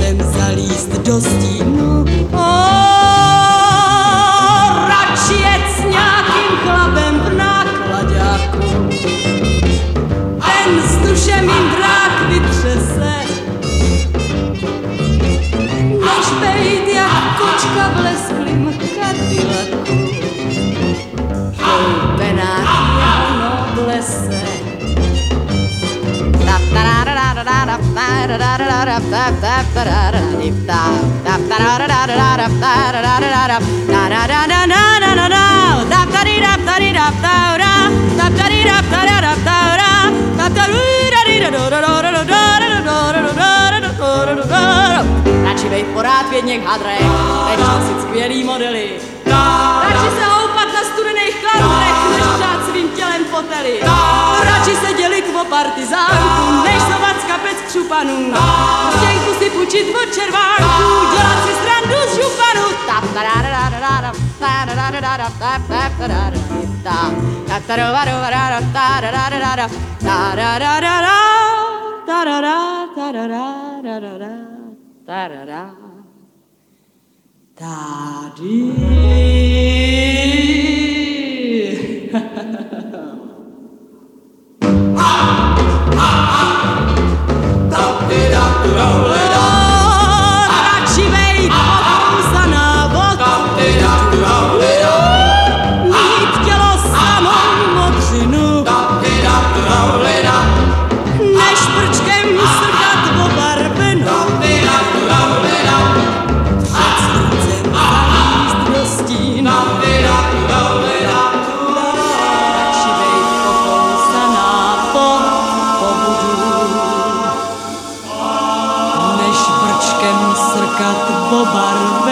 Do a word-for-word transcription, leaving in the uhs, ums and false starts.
větrem zalíst do stínu. O, radši jet s nějakým chlapem v náklaďáku, ten s dušem jim drák vytřese, než bejt jak kočka v lesklým Cadillacu, houpená jeho noblese. Radši bejt porád v jedněch hadrech, než nosit skvělý modely. Radši se houpat na studených klandrech, než přát svým tělem fotely. Radši se dělit o partizánku, než zovat z kapec křupanů. Štěnku si půjčit od červánku, dělat si srandu z županů. Radši bejt okousaná vodou, mít tělo samou modřinu, než prčkem srkat obarvenou, před sluncem zalíst do stínu. Radši bejt okousaná po pobudu, než brčkem srkat po barvu.